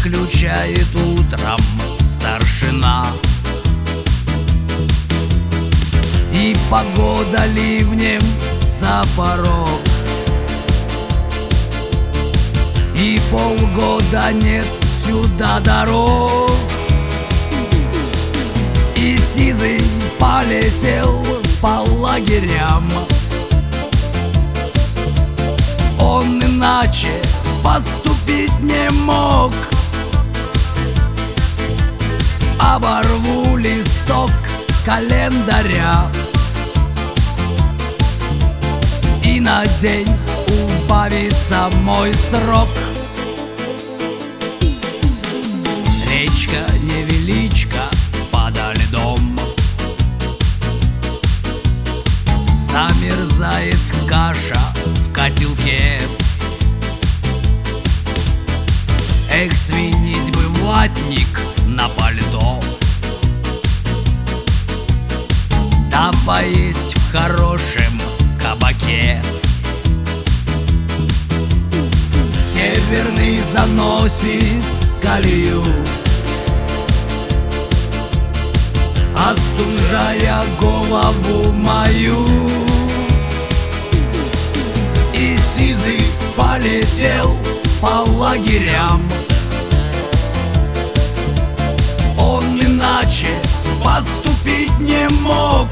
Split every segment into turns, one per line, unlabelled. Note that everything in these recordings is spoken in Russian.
включает утром старшина. И погода ливнем за порог, и полгода нет сюда дорог. И сизый полетел по лагерям, он иначе поступить не мог. Оборву листок календаря, и на день убавится мой срок. Речка невеличка подо льдом, замерзает каша в котелке. Эх, сменить бы ватник на пальто, да поесть в хорошем кабаке. Северный заносит колею, остужая голову мою. И сизый полетел по лагерям, он иначе поступить не мог.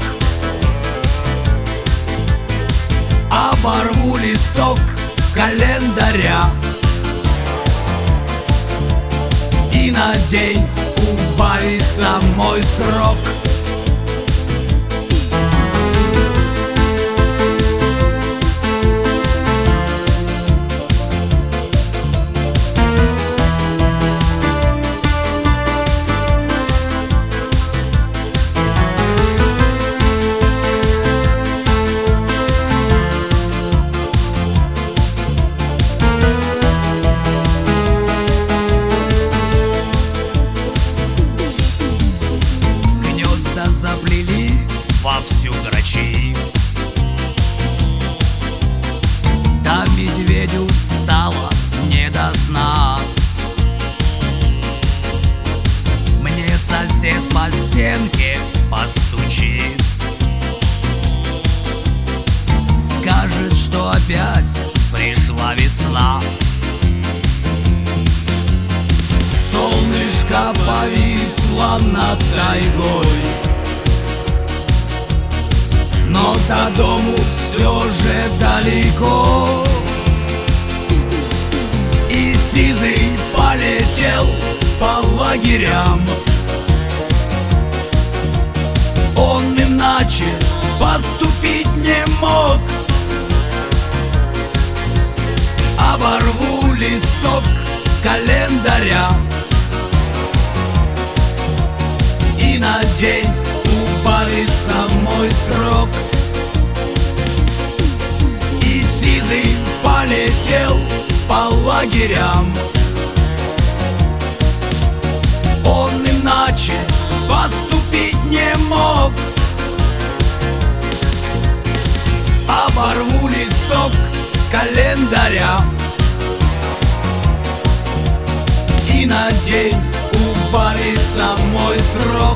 Оборву листок календаря, и на день убавится мой срок. Заплели вовсю грачи, да медведю стало не до сна. Мне сосед по стенке постучит, скажет, что опять пришла весна. Солнышко повисло над тайгой, но до дому все же далеко. И сизый полетел по лагерям, он иначе поступить не мог. Оборву листок календаря, и на день убавится мой срок. И сизый полетел по лагерям, он иначе поступить не мог. Оборву листок календаря, и на день убавится мой срок.